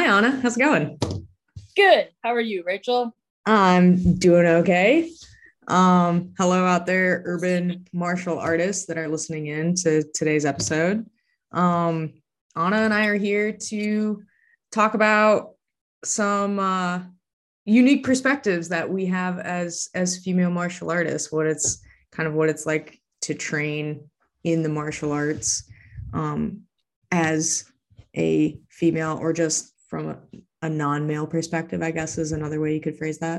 Anna. How's it going? Good. How are you, Rachel? I'm doing okay. Hello out there, urban martial artists that are listening in to today's episode. Um, Anna and I are here to talk about some unique perspectives that we have as female martial artists. What it's like to train in the martial arts um, as a female, or just from a non-male perspective, I guess is another way you could phrase that.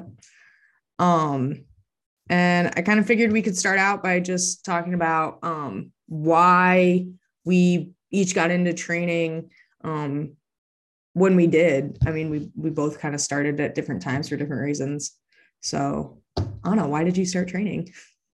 Um, and I kind of figured we could start out by just talking about why we each got into training when we did. I mean, we both kind of started at different times for different reasons. So, Anna, why did you start training?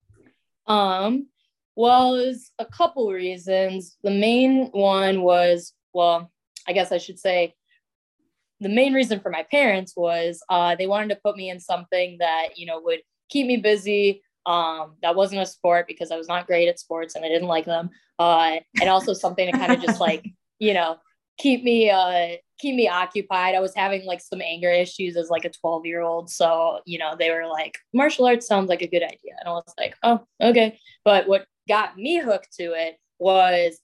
Um, well, it was a couple reasons. The main one was, well, I guess I should say the main reason for my parents was they wanted to put me in something that, would keep me busy. That wasn't a sport because I was not great at sports and I didn't like them. And also something to kind of just like, you know, keep me occupied. I was having like some anger issues as like a 12-year-old. So, they were like, martial arts sounds like a good idea. And I was like, oh, okay. But what got me hooked to it was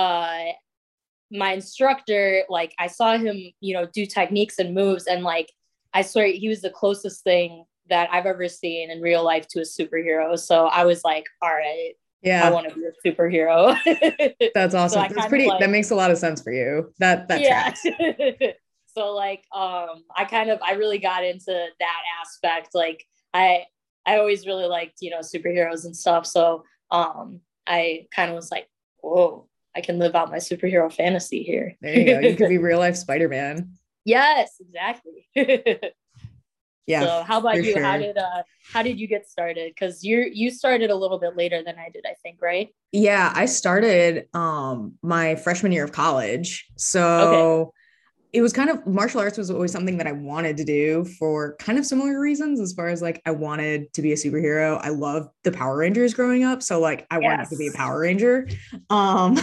my instructor. Like I saw him, do techniques and moves, and like I swear he was the closest thing that I've ever seen in real life to a superhero. So I was like, all right, I Yeah, want to be a superhero. that's So awesome. I That's kind of pretty. That like, makes a lot of sense for you. That yeah. tracks. So like, I really got into that aspect. Like I always really liked, superheroes and stuff. So I kind of was like, whoa, I can live out my superhero fantasy here. There you go. You could be real life Spider-Man. Yes, exactly. Yeah, So how for about you? sure. How did you get started? Because you started a little bit later than I did, I think, right? Yeah, I started my freshman year of college. Okay. So it was kind of, martial arts was always something that I wanted to do for kind of similar reasons, as far as like I wanted to be a superhero. I loved the Power Rangers growing up, so like I wanted to be a Yes. Power Ranger. Um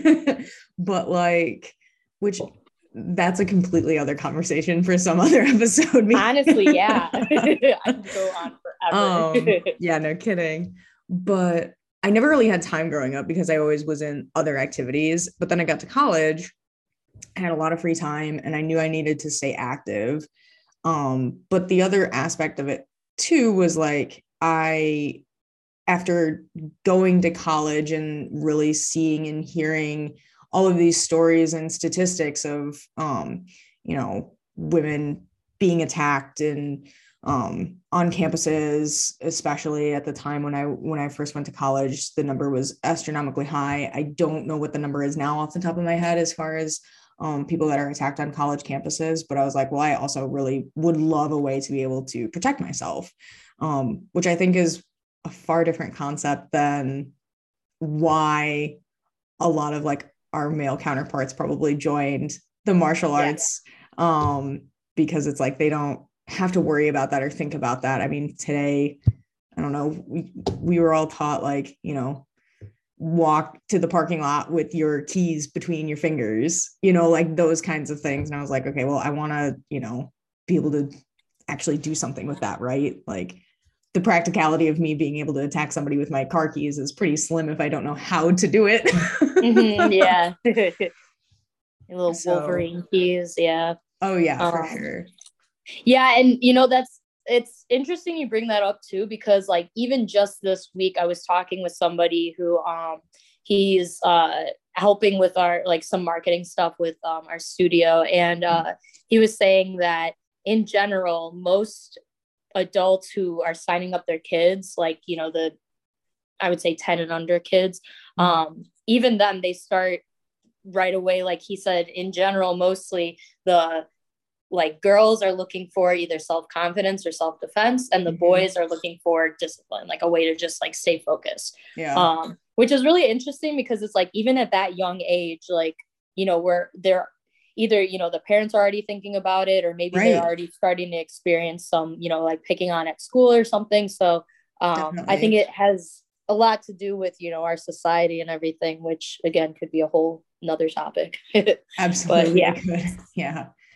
but like, which that's a completely other conversation for some other episode. Honestly, yeah. I could go on forever. Yeah, no kidding. But I never really had time growing up because I always was in other activities. But then I got to college, I had a lot of free time, and I knew I needed to stay active. But the other aspect of it too was like after going to college and really seeing and hearing all of these stories and statistics of women being attacked and on campuses, especially at the time when I first went to college, the number was astronomically high. I don't know what the number is now off the top of my head as far as people that are attacked on college campuses, but I was like, well, I also really would love a way to be able to protect myself, which I think is a far different concept than why a lot of like our male counterparts probably joined the martial Yeah. arts, because it's like they don't have to worry about that or think about that. I mean, today, I don't know, we were all taught like, walk to the parking lot with your keys between your fingers, like those kinds of things. And I was like, okay, well, I want to, be able to actually do something with that, right? Like the practicality of me being able to attack somebody with my car keys is pretty slim if I don't know how to do it. Yeah. Little So, Wolverine keys, yeah. oh yeah, for Um, sure. yeah, and it's interesting you bring that up too, because like even just this week I was talking with somebody who he's helping with our like some marketing stuff with our studio, and he was saying that in general most adults who are signing up their kids, like the I would say 10 and under kids, even then they start right away. Like he said, in general, mostly the like girls are looking for either self-confidence or self-defense, and the Mhm. boys are looking for discipline, like a way to just like stay focused. Yeah. Which is really interesting because it's like even at that young age, like where they're either the parents are already thinking about it, or maybe they're Right. already starting to experience some like picking on at school or something. So I think Definitely. it has a lot to do with our society and everything, which again could be a whole another topic. But Absolutely. yeah. It could. Yeah.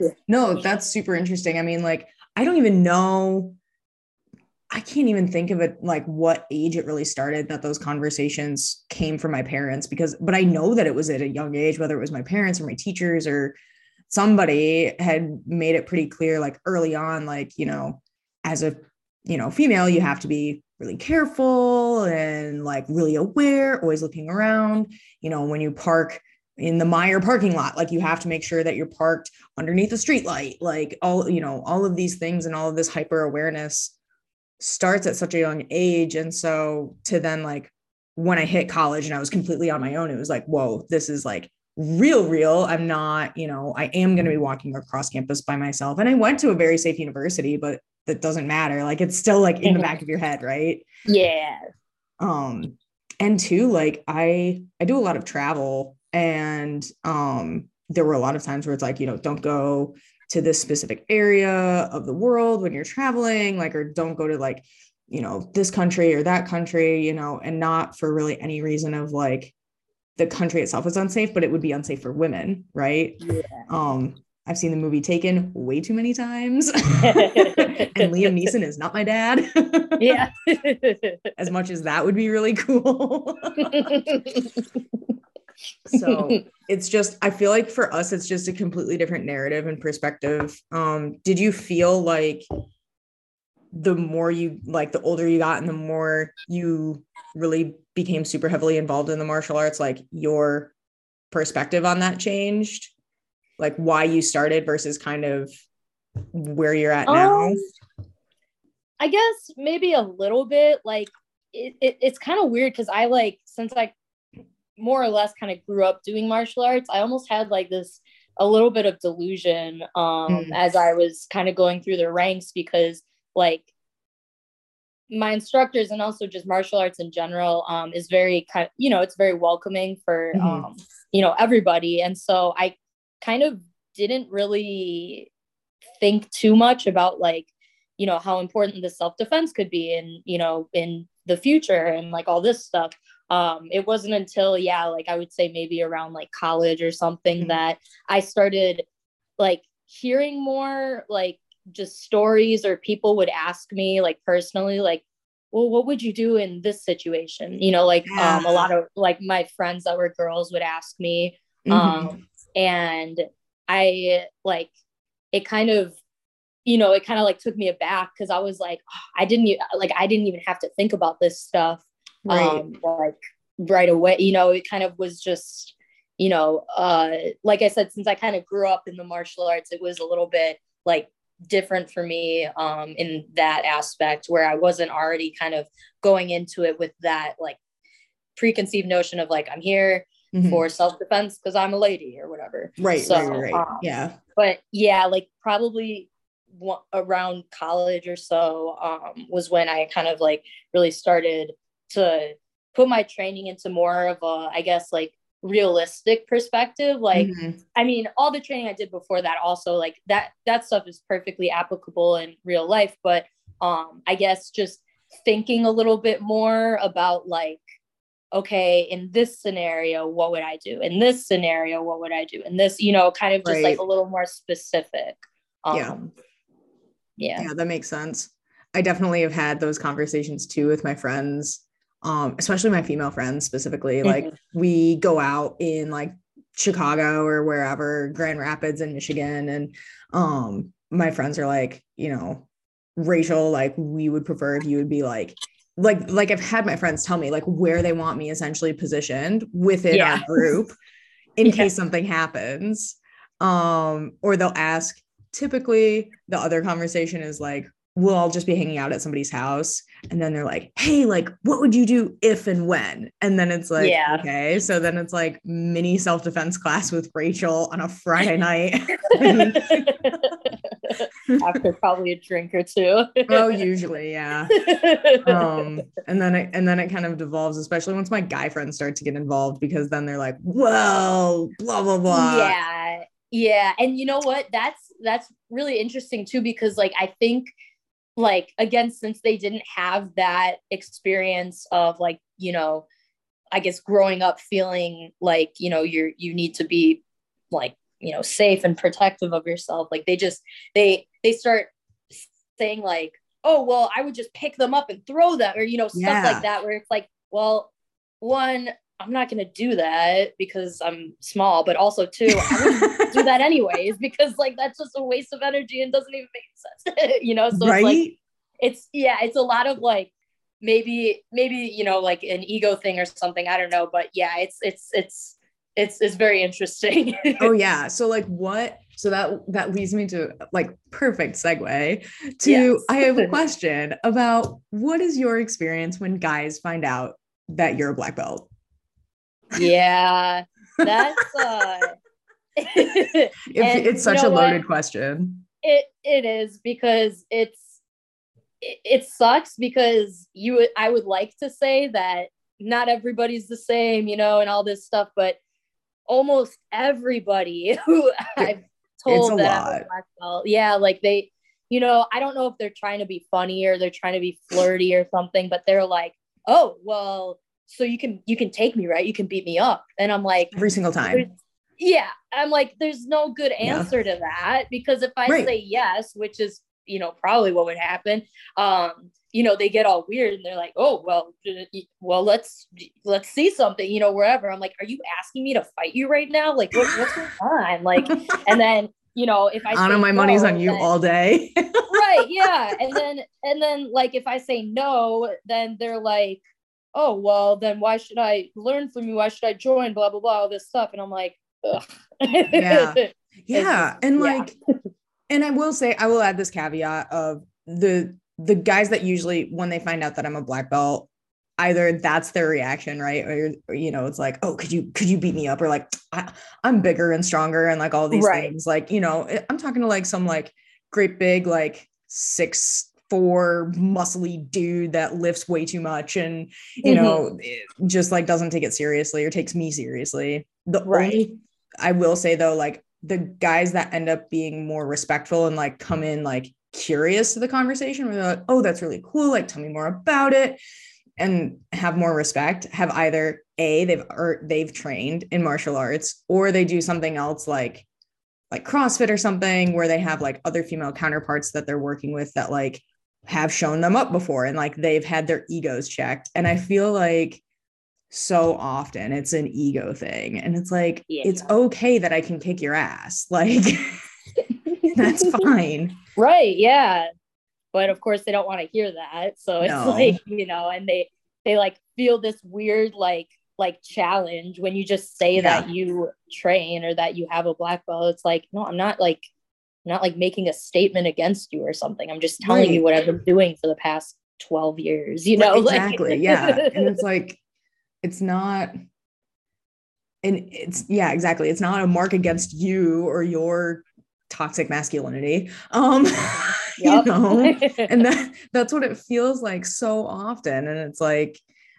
No, that's super interesting. I mean, like, I don't even know. I can't even think of it like what age it really started that those conversations came from my parents but I know that it was at a young age, whether it was my parents or my teachers or somebody had made it pretty clear, like early on, like, as a, female, you have to be really careful and like really aware, always looking around, when you park in the Meijer parking lot, like you have to make sure that you're parked underneath a street light, like all of these things and all of this hyper awareness starts at such a young age. And so to then like when I hit college and I was completely on my own, it was like, whoa, this is like real. I'm not, I am going to be walking across campus by myself. And I went to a very safe university, but that doesn't matter. Like it's still like in the back of your head, right? Yeah. And two, like I do a lot of travel, and there were a lot of times where it's like, don't go to this specific area of the world when you're traveling, like, or don't go to like, this country or that country, and not for really any reason of like the country itself is unsafe, but it would be unsafe for women, right? Yeah. I've seen the movie Taken way too many times. And Liam Neeson is not my dad. Yeah. As much as that would be really cool. So it's just, I feel like for us, it's just a completely different narrative and perspective. Did you feel like the more you, like the older you got and the more you really became super heavily involved in the martial arts, like your perspective on that changed? Like why you started versus kind of where you're at now? I guess maybe a little bit. Like it's kind of weird because I like, since I more or less kind of grew up doing martial arts, I almost had like this a little bit of delusion as I was kind of going through the ranks, because like my instructors and also just martial arts in general is very kind of, it's very welcoming for everybody. And so I kind of didn't really think too much about like, how important the self-defense could be in the future and like all this stuff. It wasn't until, like I would say maybe around like college or something that I started like hearing more like just stories, or people would ask me like personally, like, well, what would you do in this situation? Like a lot of like my friends that were girls would ask me. And I like, it kind of, like took me aback, because I was like, oh, I didn't even have to think about this stuff right. like right away. It kind of was just, like I said, since I kind of grew up in the martial arts, it was a little bit like different for me in that aspect, where I wasn't already kind of going into it with that like preconceived notion of like, I'm here for self-defense because I'm a lady or whatever. Right. Yeah. But yeah, like probably around college or so was when I kind of like really started to put my training into more of a, I guess, like realistic perspective. Like, I mean, all the training I did before that also, like that stuff is perfectly applicable in real life. But I guess just thinking a little bit more about like, okay, in this scenario, what would I do? In this scenario, what would I do? In this, kind of just like a little more specific. Yeah, that makes sense. I definitely have had those conversations too with my friends, especially my female friends specifically. Like we go out in like Chicago or wherever, Grand Rapids in Michigan, and my friends are like, Rachel, like we would prefer if you would be like I've had my friends tell me like where they want me essentially positioned within our group in case something happens. Or they'll ask, typically the other conversation is like, we'll all just be hanging out at somebody's house. And then they're like, hey, like, what would you do if and when? And then it's like, okay. So then it's like mini self-defense class with Rachel on a Friday night. After probably a drink or two. Oh, usually, yeah. And then it kind of devolves, especially once my guy friends start to get involved, because then they're like, whoa, blah, blah, blah. Yeah. And you know what? That's really interesting too, because like, I think like, again, since they didn't have that experience of like, I guess growing up feeling like, you need to be like safe and protective of yourself. Like they start saying like, oh, well, I would just pick them up and throw them, or, stuff like that, where it's like, well, one, I'm not going to do that because I'm small, but also two, I wouldn't do that anyways, because like, that's just a waste of energy and doesn't even make sense, so right? it's a lot of like, maybe, like an ego thing or something. I don't know, but yeah, it's very interesting. Oh yeah. So like so that leads me to like perfect segue to, yes. I have a question about what is your experience when guys find out that you're a black belt? Yeah, that's it's such a loaded question. It is, because it sucks, because I would like to say that not everybody's the same, and all this stuff, but almost everybody who I've told that I'm a black belt, yeah, like they, I don't know if they're trying to be funny or they're trying to be flirty or something, but they're like, oh, well, so you can take me, right? You can beat me up. And I'm like, every single time. Yeah. I'm like, there's no good answer to that, because if I say yes, which is, probably what would happen, they get all weird and they're like, oh, well, let's see something, wherever. I'm like, are you asking me to fight you right now? Like, what's going on? Like, and then, if I Anna, my money's on you all day. Right. Yeah. And then like, if I say no, then they're like, oh, well, then why should I learn from you? Why should I join? Blah, blah, blah, all this stuff. And I'm like, ugh. Yeah. Yeah. And like, and I will say, I will add this caveat of the guys that usually, when they find out that I'm a black belt, either that's their reaction, right? Or it's like, oh, could you beat me up? Or like, I'm bigger and stronger and like all these things. Like, I'm talking to like some like great big, like 6'4" muscly dude that lifts way too much and just like doesn't take it seriously or takes me seriously. Only, I will say though, like the guys that end up being more respectful and like come in like curious to the conversation, where they're like, oh, that's really cool, like tell me more about it, and have more respect, have either they've trained in martial arts, or they do something else like CrossFit or something, where they have like other female counterparts that they're working with that like have shown them up before and like they've had their egos checked. And I feel like so often it's an ego thing, and it's like, it's okay that I can kick your ass, like that's fine, right? Yeah, but of course they don't want to hear that, so it's like, and they like feel this weird like challenge when you just say that you train or that you have a black belt. It's like, no, I'm not like making a statement against you or something. I'm just telling you what I've been doing for the past 12 years, exactly. Like, yeah. And it's like, it's not, and it's, exactly. It's not a mark against you or your toxic masculinity. And that's what it feels like so often. And it's like,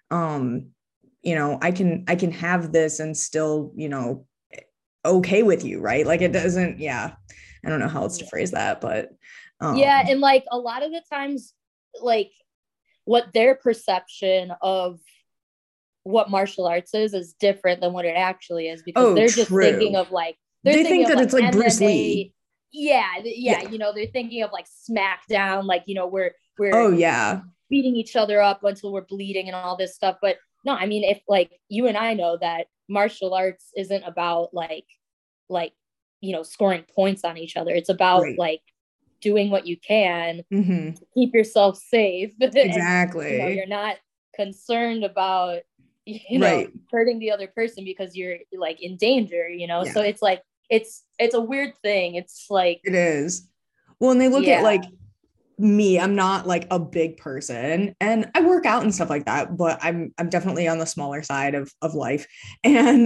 I can have this and still, okay with you, right? Like it doesn't, I don't know how else to phrase that, but and like a lot of the times, like what their perception of what martial arts is different than what it actually is, because they're just thinking of like, they think that like it's like MMA, Bruce Lee. Yeah. They're thinking of like SmackDown, like, we're beating each other up until we're bleeding and all this stuff. But no, I mean, if like you and I know that martial arts isn't about like scoring points on each other. It's about like doing what you can to keep yourself safe. Exactly. And, you're not concerned about hurting the other person because you're like in danger, so it's like it's a weird thing. It's like, it is. Well, and they look at like me, I'm not like a big person and I work out and stuff like that, but I'm definitely on the smaller side of life. And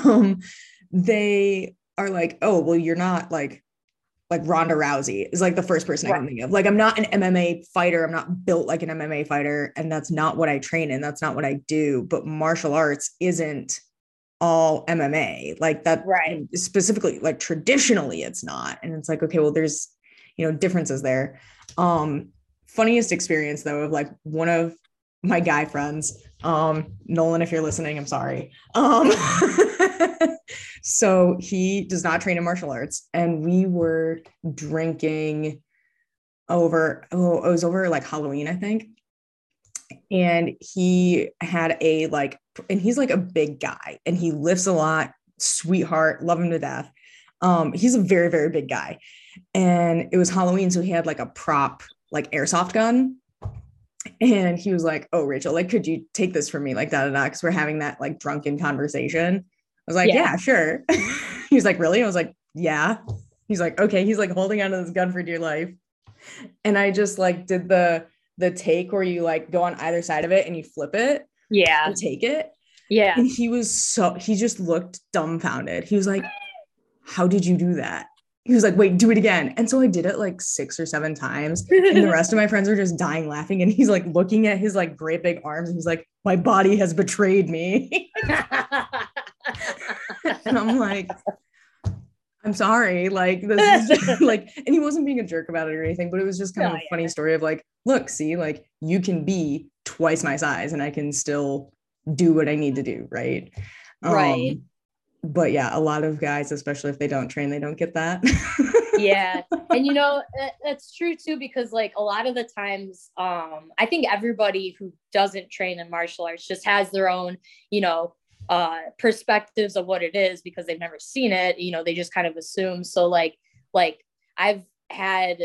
they are like, oh, well, you're not like Ronda Rousey is like the first person I can think of. Like, I'm not an MMA fighter. I'm not built like an MMA fighter. And that's not what I train in. That's not what I do. But martial arts isn't all MMA like that. Right. Specifically, like traditionally it's not. And it's like, okay, well, there's, differences there. Funniest experience though, of like one of my guy friends, Nolan, if you're listening, I'm sorry. So he does not train in martial arts. And we were drinking it was over like Halloween, I think. And he had and he's like a big guy and he lifts a lot, sweetheart, love him to death. He's a very, very big guy. And it was Halloween. So he had like a prop, like airsoft gun. And he was like, "Oh, Rachel, like, could you take this from me?" Like, da da da. Cause we're having that like drunken conversation. I was like, yeah sure. He was like, "Really?" I was like, "Yeah." He's like, "Okay." He's like holding onto this gun for dear life. And I just like did the take where you like go on either side of it and you flip it and take it. Yeah. And he just looked dumbfounded. He was like, "How did you do that?" He was like, "Wait, do it again." And so I did it like 6 or 7 times. And the rest of my friends are just dying laughing. And he's like looking at his like great big arms. And he's like, "My body has betrayed me." And I'm like, "I'm sorry." Like, this is just, like, and he wasn't being a jerk about it or anything, but it was just kind of a funny story of like, look, see, like you can be twice my size and I can still do what I need to do. Right. Right. But yeah, a lot of guys, especially if they don't train, they don't get that. Yeah. And that's true too, because like a lot of the times, I think everybody who doesn't train in martial arts just has their own, perspectives of what it is because they've never seen it. They just kind of assume. So like I've had,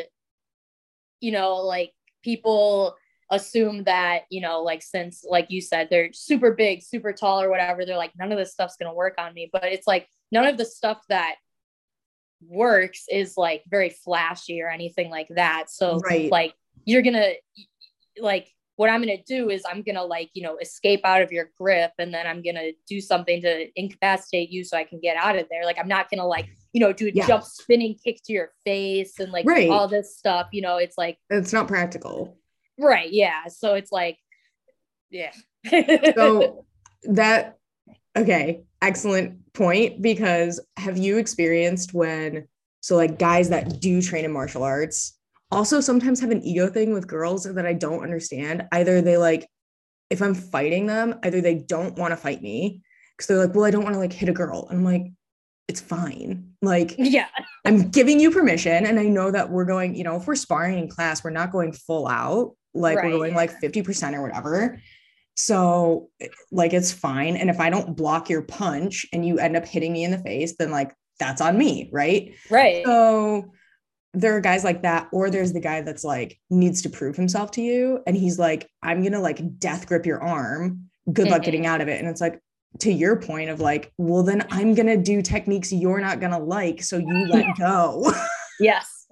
like people assume that, like since like you said, they're super big, super tall or whatever, they're like, none of this stuff's going to work on me. But it's like none of the stuff that works is like very flashy or anything like that. So like you're going to like, what I'm going to do is I'm going to like, escape out of your grip. And then I'm going to do something to incapacitate you so I can get out of there. Like, I'm not going to like, do a jump spinning kick to your face and like all this stuff, it's like, it's not practical. Right. Yeah. So it's like, yeah. So okay. Excellent point. Because have you experienced so like guys that do train in martial arts also sometimes have an ego thing with girls that I don't understand. Either they like, if I'm fighting them, either they don't want to fight me because they're like, well, I don't want to like hit a girl. And I'm like, it's fine. Like, yeah, I'm giving you permission. And I know that we're going, if we're sparring in class, we're not going full out. Like we're going like 50% or whatever. So like, it's fine. And if I don't block your punch and you end up hitting me in the face, then like, that's on me. Right. Right. So there are guys like that, or there's the guy that's like needs to prove himself to you. And he's like, "I'm going to like death grip your arm. Good luck getting out of it." And it's like, to your point of like, well, then I'm going to do techniques you're not going to like. So you let go. Yes.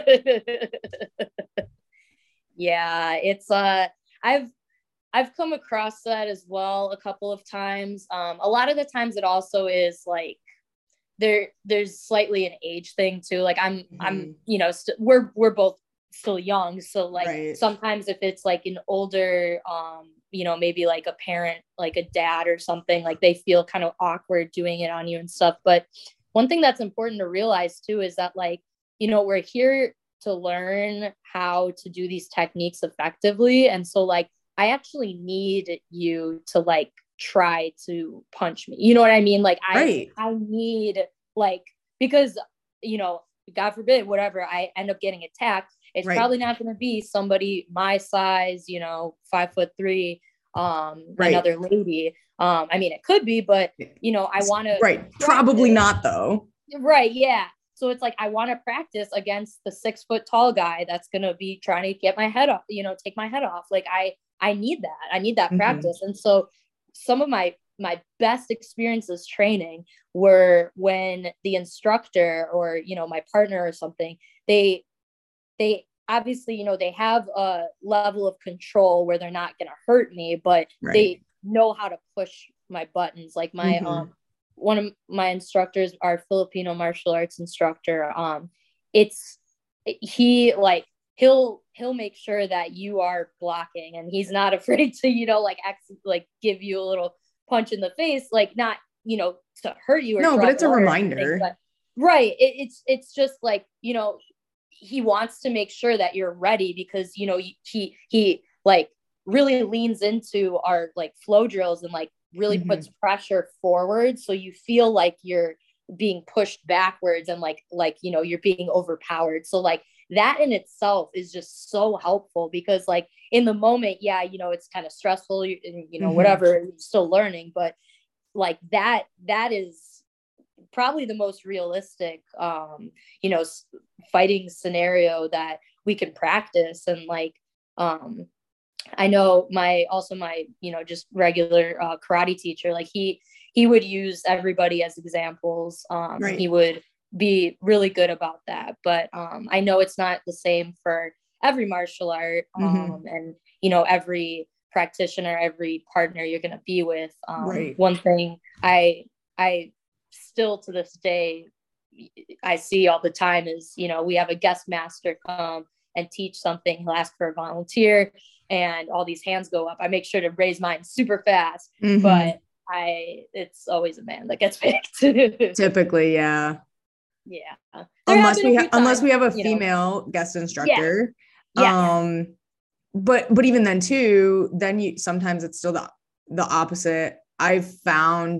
Yeah. It's, I've come across that as well a couple of times. A lot of the times it also is like, there's slightly an age thing too. Like I'm we're both still young. So like sometimes if it's like an older, maybe like a parent, like a dad or something, like they feel kind of awkward doing it on you and stuff. But one thing that's important to realize too, is that like, we're here to learn how to do these techniques effectively. And so like, I actually need you to like try to punch me. You know what I mean? Like I need like, because, God forbid, whatever, I end up getting attacked. It's probably not going to be somebody my size, 5'3", another lady. I mean, it could be, but I want to, probably not though. Right. Yeah. So it's like, I want to practice against the 6 foot tall guy that's going to be trying to get my head off, take my head off. Like I need that. I need that practice. And so some of my best experiences training were when the instructor or, my partner or something, they obviously, they have a level of control where they're not going to hurt me, but they know how to push my buttons. Like my, one of my instructors, our Filipino martial arts instructor, he'll make sure that you are blocking, and he's not afraid to, give you a little punch in the face, like not, to hurt you. But it's a reminder. It's just like, he wants to make sure that you're ready because, he like really leans into our like flow drills and like really puts pressure forward. So you feel like you're being pushed backwards and like you know, you're being overpowered. So like that in itself is just so helpful, because like in the moment, yeah, you know, it's kind of stressful, and you know, whatever, you're still learning, but like that is probably the most realistic you know, fighting scenario that we can practice. And like I know my you know, just regular karate teacher, like he would use everybody as examples. Right. He would be really good about that. But I know it's not the same for every martial art, and you know, every practitioner, every partner you're going to be with. Right. One thing I still to this day I see all the time is, you know, we have a guest master come and teach something, he'll ask for a volunteer and all these hands go up. I make sure to raise mine super fast, but it's always a man that gets picked. Typically, yeah. Yeah. Unless we have a female guest instructor. Yeah. But even then too, then you sometimes it's still the opposite. I've found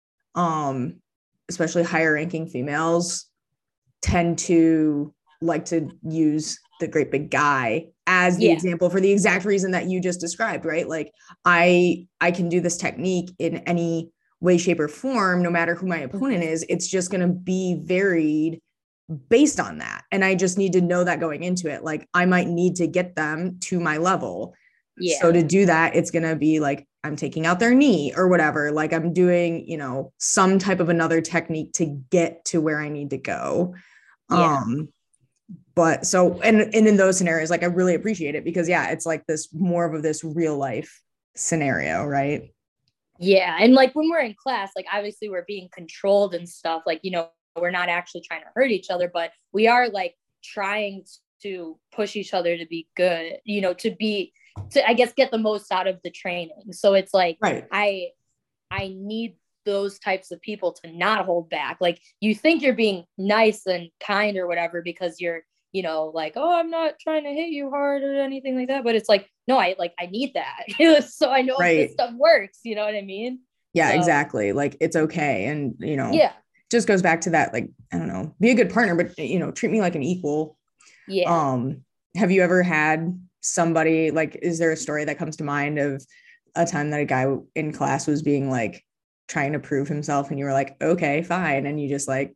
especially higher ranking females tend to like to use the great big guy as the example for the exact reason that you just described, right? Like I can do this technique in any way, shape, or form, no matter who my opponent is. It's just going to be varied based on that. And I just need to know that going into it. Like I might need to get them to my level. Yeah. So to do that, it's going to be like, I'm taking out their knee or whatever. Like I'm doing, you know, some type of another technique to get to where I need to go. Yeah. But so, and in those scenarios, like I really appreciate it because yeah, it's like this more of this real life scenario, right? Yeah. And like when we're in class, like obviously we're being controlled and stuff, like, you know, we're not actually trying to hurt each other, but we are like trying to push each other to be good, you know, to I guess get the most out of the training. So it's like, right. I need those types of people to not hold back. Like you think you're being nice and kind or whatever because you're, you know, like, oh, I'm not trying to hit you hard or anything like that. But it's like, no, I need that. So I know if this stuff works, you know what I mean? Yeah, so, exactly. Like it's okay. And, you know, yeah, just goes back to that, like, I don't know, be a good partner, but, you know, treat me like an equal. Yeah. Have you ever had somebody, like, is there a story that comes to mind of a time that a guy in class was being like trying to prove himself and you were like, okay, fine. And you just like,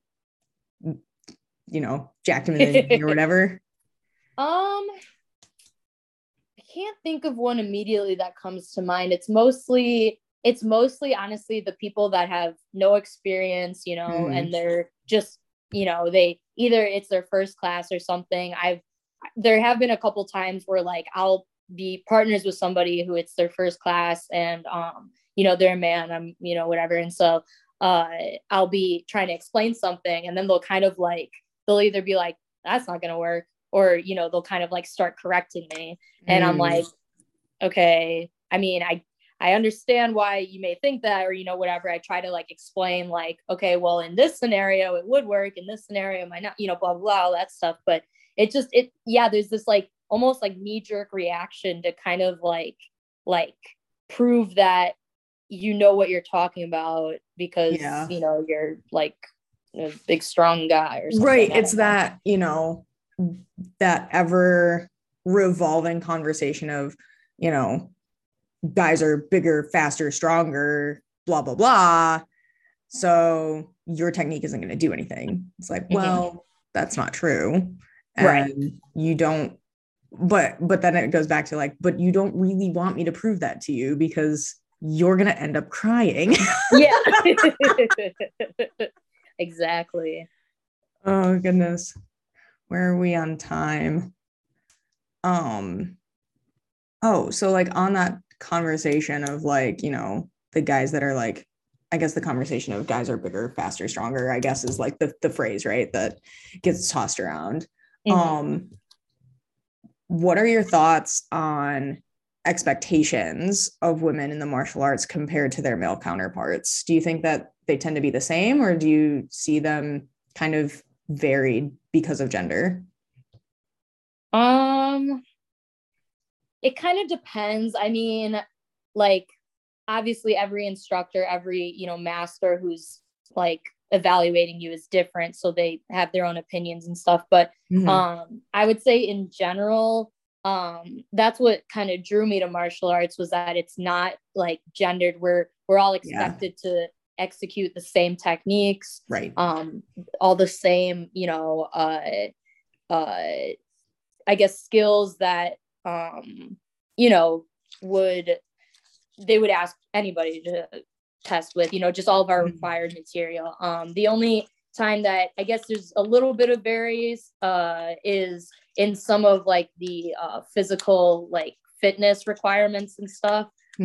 you know, jacked him in the knee or whatever? I can't think of one immediately that comes to mind. It's mostly honestly the people that have no experience, you know, and they're just, you know, they either it's their first class or something. There have been a couple times where like I'll be partners with somebody who it's their first class and you know, they're a man, I'm, you know, whatever. And so I'll be trying to explain something and then they'll kind of like, they'll either be like, that's not going to work. Or, you know, they'll kind of like start correcting me. And I'm like, okay, I mean, I understand why you may think that, or, you know, whatever. I try to like explain like, okay, well, in this scenario, it would work. In this scenario, it might not, you know, blah, blah, blah, all that stuff. But there's this like almost like knee jerk reaction to kind of like prove that you know what you're talking about because, you know, you're like a big, strong guy or something. Right. It's that, you know, that ever revolving conversation of, you know, guys are bigger, faster, stronger, blah, blah, blah. So your technique isn't going to do anything. It's like, well, that's not true. And right. You don't, but then it goes back to like, but you don't really want me to prove that to you because you're going to end up crying. Yeah. Exactly. Oh, goodness. Where are we on time? So like on that conversation of like, you know, the guys that are like, I guess the conversation of guys are bigger, faster, stronger, I guess is like the phrase, right, that gets tossed around. What are your thoughts on expectations of women in the martial arts compared to their male counterparts? Do you think that they tend to be the same or do you see them kind of varied because of gender? It kind of depends. I mean, like obviously every instructor, every, you know, master who's like evaluating you is different, so they have their own opinions and stuff. But I would say in general, that's what kind of drew me to martial arts, was that it's not like gendered. We're all expected to execute the same techniques, right? All the same, I guess skills that they would ask anybody to test with, just all of our required material. The only time that I guess there's a little bit of varies is in some of like the physical like fitness requirements and stuff.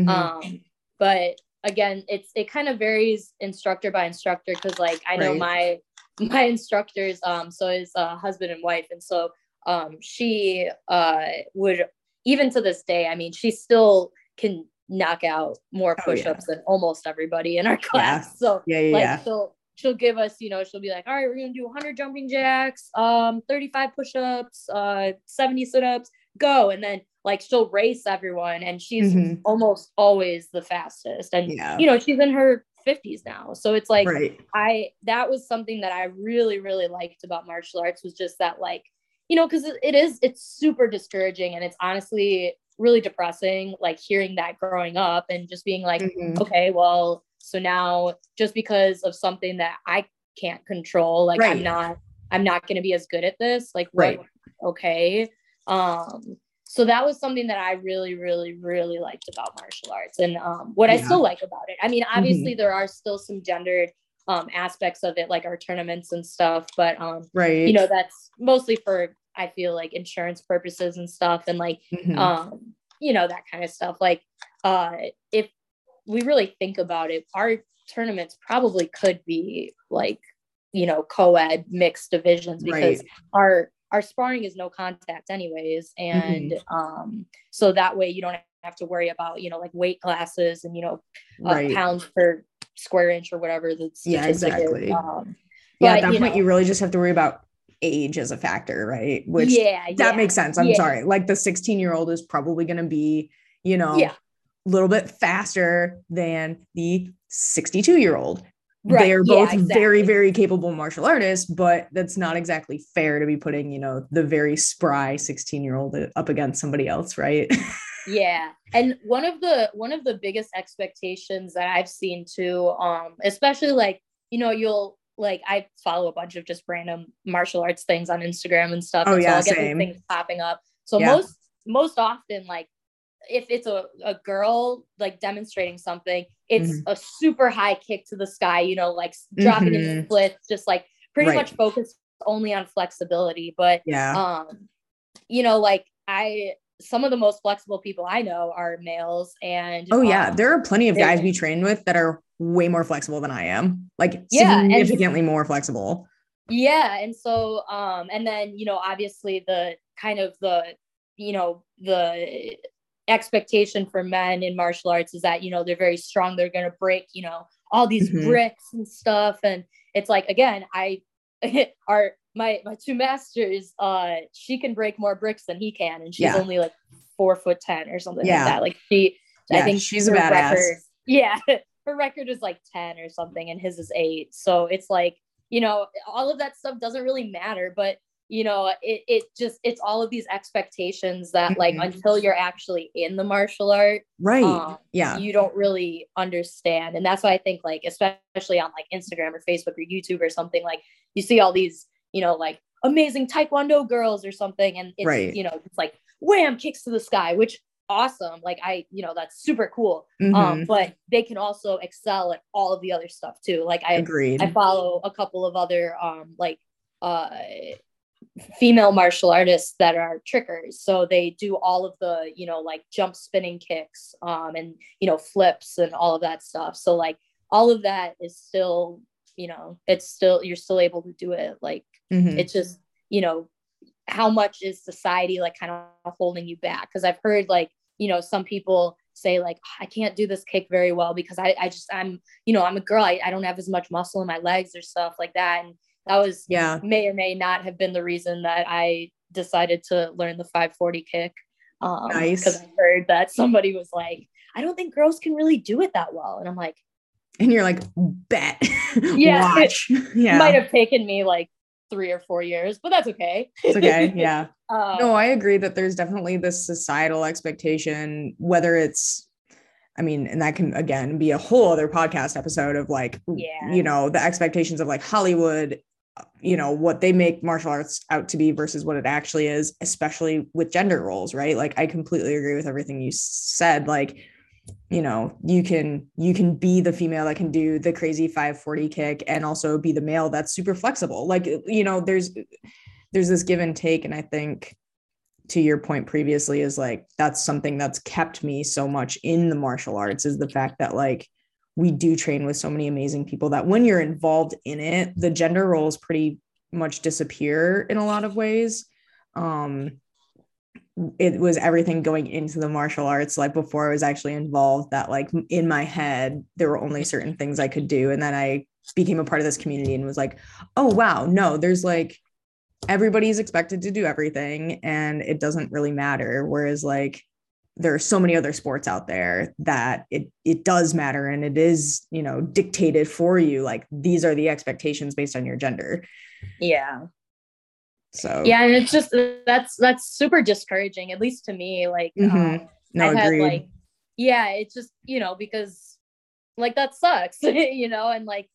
But again, it kind of varies instructor by instructor, because like I know my instructors, so is husband and wife, and so she would, even to this day, I mean, she still can knock out more push-ups than almost everybody in our class. So she'll give us, she'll be like, all right, we're gonna do 100 jumping jacks, 35 push-ups, 70 sit-ups, go. And then like she'll race everyone, and she's almost always the fastest. And she's in her 50s now, so it's like that was something that I really, really liked about martial arts, was just that, like, because it's super discouraging, and it's honestly really depressing, like hearing that growing up and just being like, okay, well, so now just because of something that I can't control, like I'm not going to be as good at this, like okay. So that was something that I really, really, really liked about martial arts. And what I still like about it, I mean, obviously there are still some gendered aspects of it, like our tournaments and stuff, but that's mostly for, I feel like, insurance purposes and stuff, and like that kind of stuff. Like if we really think about it, our tournaments probably could be like co-ed mixed divisions, because our sparring is no contact anyways, and so that way you don't have to worry about like weight classes and pounds per square inch or whatever the statistic is. At that point you really just have to worry about age as a factor, right? Which that makes sense. I'm sorry, like the 16-year-old is probably going to be a little bit faster than the 62-year-old. They're both very, very capable martial artists, but that's not exactly fair to be putting the very spry 16-year-old up against somebody else, right? And one of the biggest expectations that I've seen too, especially like you'll, like, I follow a bunch of just random martial arts things on Instagram and stuff. So I'll get these things popping up. So most often, like, if it's a girl like demonstrating something, it's a super high kick to the sky, like dropping in splits, just like pretty much focused only on flexibility. But like some of the most flexible people I know are males, and there are plenty of guys we train with that are way more flexible than I am, like significantly more flexible. And so and then obviously the kind of the the expectation for men in martial arts is that they're very strong, they're going to break all these bricks and stuff. And it's like, again, my two masters, she can break more bricks than he can, and she's only like 4'10" or something like that. Like I think she's a badass. Her record is like 10 or something, and his is 8. So it's like, all of that stuff doesn't really matter, but it's all of these expectations that like until you're actually in the martial art, you don't really understand. And that's why I think, like, especially on like Instagram or Facebook or YouTube or something, like you see all these like amazing taekwondo girls or something, and it's it's like wham, kicks to the sky, which awesome, like that's super cool. But they can also excel at all of the other stuff too. Like I follow a couple of other female martial artists that are trickers, so they do all of the like jump spinning kicks and flips and all of that stuff. So like all of that is still you're still able to do it. Like it's just how much is society like kind of holding you back? Because I've heard like some people say like, I can't do this kick very well because I'm a girl, I don't have as much muscle in my legs or stuff like that. And that was may or may not have been the reason that I decided to learn the 540 kick. Because I heard that somebody was like, I don't think girls can really do it that well. And I'm like, And you're like, bet. Yeah. Watch. Yeah. Might have taken me like 3 or 4 years, but that's okay. It's okay. Yeah. No, Um, I agree that there's definitely this societal expectation, whether it's, I mean, and that can again be a whole other podcast episode of like, yeah. you know, the expectations of like Hollywood, you know, what they make martial arts out to be versus what it actually is, especially with gender roles, right? Like, I completely agree with everything you said. Like, you know, you can be the female that can do the crazy 540 kick and also be the male that's super flexible. Like, you know, there's this give and take. And I think, to your point previously, is like, that's something that's kept me so much in the martial arts, is the fact that like we do train with so many amazing people that when you're involved in it, the gender roles pretty much disappear in a lot of ways. It was everything going into the martial arts, like before I was actually involved, that like in my head there were only certain things I could do, and then I became a part of this community and was like, oh wow, no, there's like, everybody's expected to do everything and it doesn't really matter. Whereas like there are so many other sports out there that it does matter, and it is, you know, dictated for you. Like, these are the expectations based on your gender. Yeah. So Yeah, and it's just that's super discouraging, at least to me. Like, no, I've had agreed. like, yeah, it's just, you know, because like that sucks, you know, and like,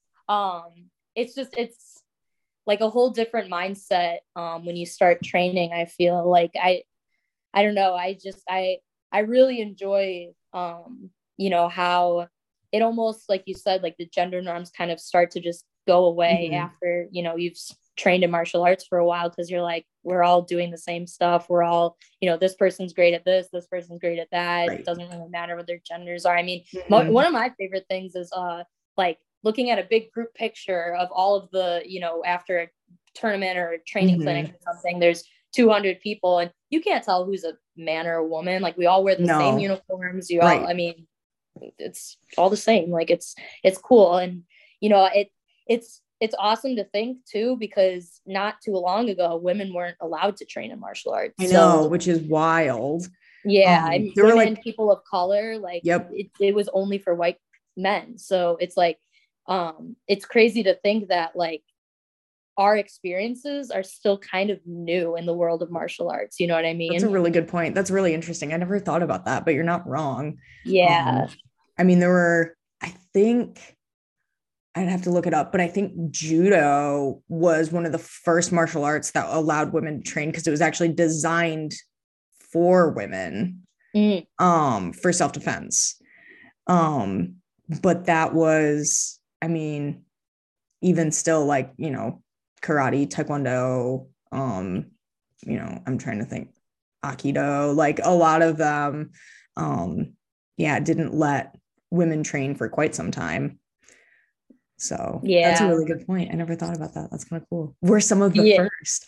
it's like a whole different mindset when you start training. I feel like I don't know, I really enjoy you know, how it almost, like you said, like the gender norms kind of start to just go away after, you know, you've trained in martial arts for a while, because you're like, we're all doing the same stuff, we're all, you know, this person's great at this person's great at that, Right. it doesn't really matter what their genders are. I mean, one of my favorite things is like looking at a big group picture of all of the, you know, after a tournament or a training clinic or something, there's 200 people and you can't tell who's a man or a woman. Like, we all wear the same uniforms, you all, I mean, it's all the same. Like, it's cool. And you know, it's awesome to think too, because not too long ago women weren't allowed to train in martial arts. I know, which is wild. Yeah, I mean, there women were like and people of color, like, it was only for white men. So it's like, it's crazy to think that like our experiences are still kind of new in the world of martial arts. You know what I mean? That's a really good point. That's really interesting. I never thought about that, but you're not wrong. Yeah. I mean, there were, I think, I'd have to look it up, but I think judo was one of the first martial arts that allowed women to train, because it was actually designed for women, for self-defense. But that was, I mean, even still, like, you know, karate, taekwondo, you know, I'm trying to think, aikido, like a lot of them, didn't let women train for quite some time. So that's a really good point. I never thought about that. That's kind of cool. We're some of the first.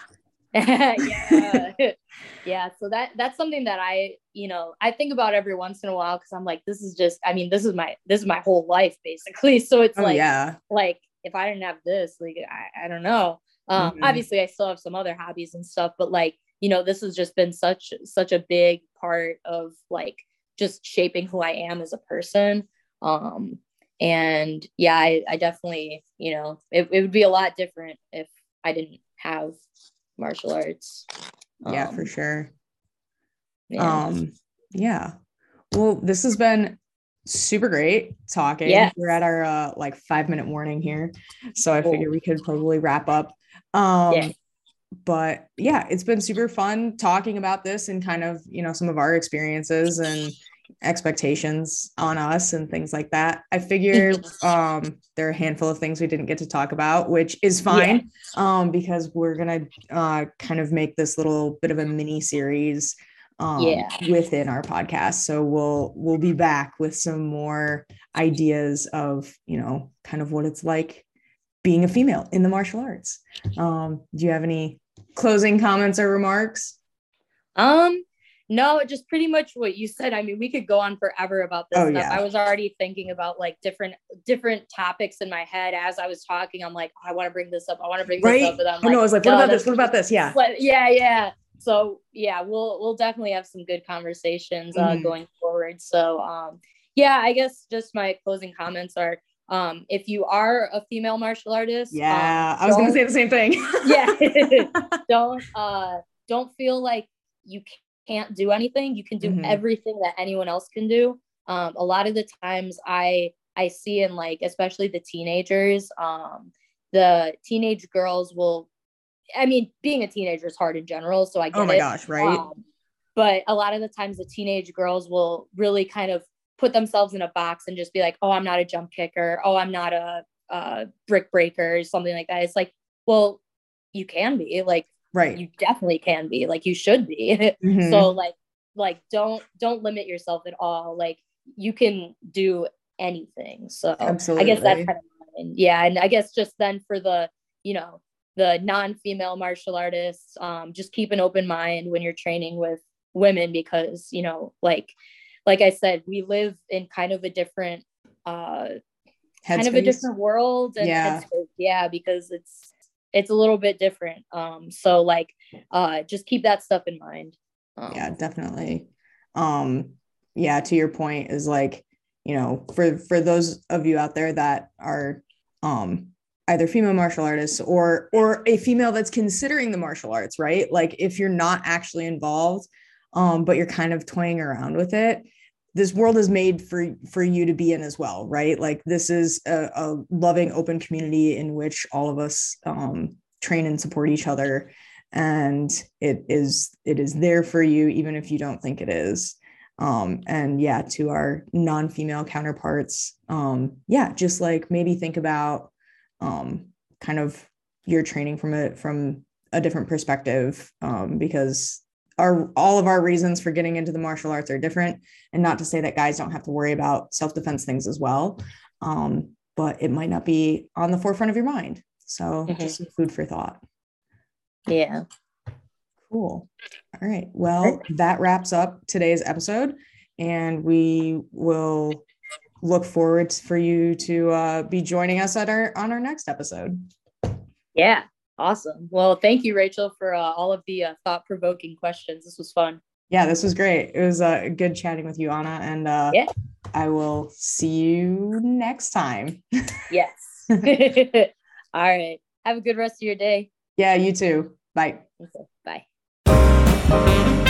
Yeah. So that's something that I, you know, I think about every once in a while, because I'm like, this is just, I mean, this is my whole life basically. So it's like if I didn't have this, like, I don't know. Obviously I still have some other hobbies and stuff, but like, you know, this has just been such a big part of like just shaping who I am as a person. And yeah, I definitely, you know, it would be a lot different if I didn't have martial arts. Yeah, for sure. Yeah. Well, this has been super great talking. Yeah. We're at our like 5-minute warning here, so I figured we could probably wrap up. But yeah, it's been super fun talking about this and kind of, you know, some of our experiences and expectations on us and things like that. I figure there are a handful of things we didn't get to talk about, which is fine, because we're gonna kind of make this little bit of a mini series within our podcast. So we'll be back with some more ideas of, you know, kind of what it's like being a female in the martial arts. Do you have any closing comments or remarks? No, just pretty much what you said. I mean, we could go on forever about this stuff. I was already thinking about like different topics in my head as I was talking. I'm like, oh, I want to bring this up. I want to bring this up. But I'm like, I was like, what about this? What about this? Yeah. Yeah. So yeah, we'll definitely have some good conversations going forward. So yeah, I guess just my closing comments are, if you are a female martial artist, yeah, I was gonna say the same thing. Don't feel like you can't do anything. You can do everything that anyone else can do. A lot of the times I see in like, especially the teenagers, the teenage girls will, I mean, being a teenager is hard in general, so I get it. Oh my gosh, right? But a lot of the times the teenage girls will really kind of put themselves in a box and just be like, oh, I'm not a jump kicker. Oh, I'm not a brick breaker, something like that. It's like, well, you can be, like, right. You definitely can be, like, you should be. So like don't limit yourself at all. Like, you can do anything. So absolutely. I guess that's kind of mine. Yeah. And I guess just then for the, you know, the non-female martial artists, just keep an open mind when you're training with women, because, you know, like I said, we live in kind of a different world. And headspace, because it's a little bit different. So like, just keep that stuff in mind. Yeah, definitely. To your point is like, you know, for those of you out there that are either female martial artists or a female that's considering the martial arts, right? Like, if you're not actually involved, but you're kind of toying around with it, this world is made for you to be in as well, right? Like, this is a loving, open community in which all of us train and support each other, and it is there for you, even if you don't think it is. To our non-female counterparts, just like maybe think about kind of your training from a different perspective, because all of our reasons for getting into the martial arts are different. And not to say that guys don't have to worry about self-defense things as well, but it might not be on the forefront of your mind. So just some food for thought. Yeah. Cool. All right. Well, that wraps up today's episode, and we will look forward for you to be joining us on our next episode. Yeah. Awesome. Well, thank you, Rachel, for all of the thought-provoking questions. This was fun. Yeah, this was great. It was good chatting with you, Anna, and I will see you next time. Yes. All right. Have a good rest of your day. Yeah, you too. Bye. Okay, bye.